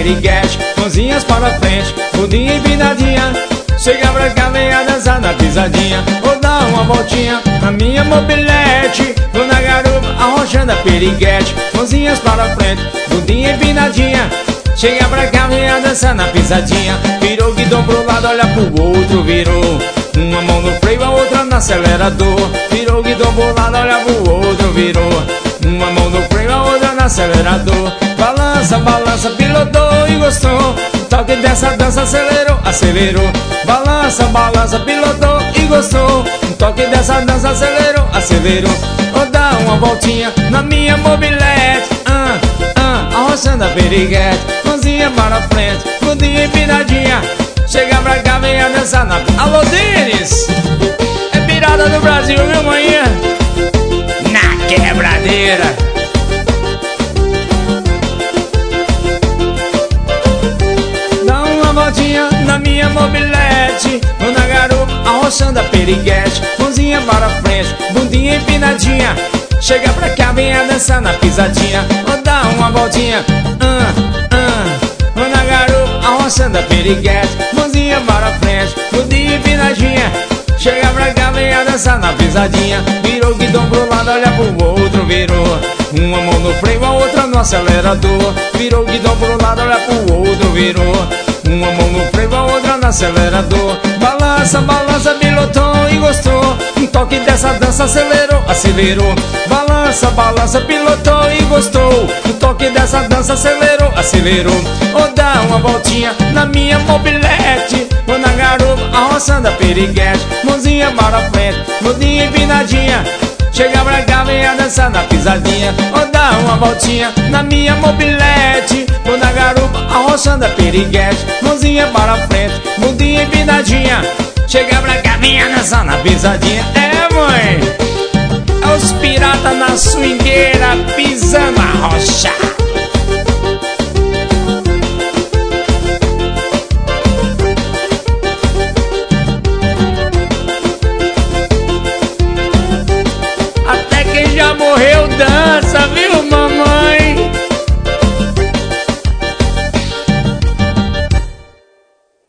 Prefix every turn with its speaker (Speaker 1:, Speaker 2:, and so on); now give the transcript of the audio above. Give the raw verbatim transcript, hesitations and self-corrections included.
Speaker 1: piriguete, mãozinhas para frente, bundinha empinadinha. Chega pra cá, vem a dançar na pisadinha. Vou dar uma voltinha na minha mobilete. Vou na garupa, arrochando a piriguete, mãozinhas para frente, bundinha empinadinha. Chega pra cá, vem a dançar na pisadinha. Virou guidão pro lado, olha pro outro, virou. Uma mão no freio, a outra no acelerador. Virou guidão pro lado, olha pro outro, virou. Uma mão no freio, a outra no acelerador. Balança, balança, pilotou e gostou. Toque dessa dança, acelerou, acelerou. Balança, balança, pilotou e gostou. Um toque dessa dança, acelerou, acelerou. Vou dar uma voltinha na minha mobilete. Ah, ah, arrochando a piriguete, mãozinha para frente, bundinha empinadinha. Chega pra cá, vem a dançar na... Alô, Denis! É pirada do Brasil, viu, manhã? Na quebradeira. Na minha mobilete, vou na garupa, arrochando a piriguete, mãozinha para frente, bundinha empinadinha. Chega pra cá, vem a dançar na pisadinha. Vou dar uma voltinha, ah, ah. Vou na garupa, arrochando a piriguete, mãozinha para frente, bundinha empinadinha. Chega pra cá, vem a dançar na pisadinha. Virou guidão pro lado, olha pro outro, virou. Uma mão no freio, a outra no acelerador. Virou guidão pro lado, olha pro outro, virou. Uma mão no freio, a outra no acelerador. Balança, balança, pilotou e gostou. Um toque dessa dança, acelerou, acelerou. Balança, balança, pilotou e gostou. Um toque dessa dança, acelerou, acelerou. Vou dar uma voltinha na minha mobilete. Vou na garupa, arroçando a piriguete, mãozinha para frente, bundinha empinadinha. Chega pra cá, vem a dançar na pisadinha. Vou dar uma voltinha na minha mobilete. Vou na garupa, arrochando a piriguete, mãozinha para frente, bundinha empinadinha. Chega pra cá, vem a dançar na pisadinha. É, mãe, é os piratas na swingueira pisando a rocha.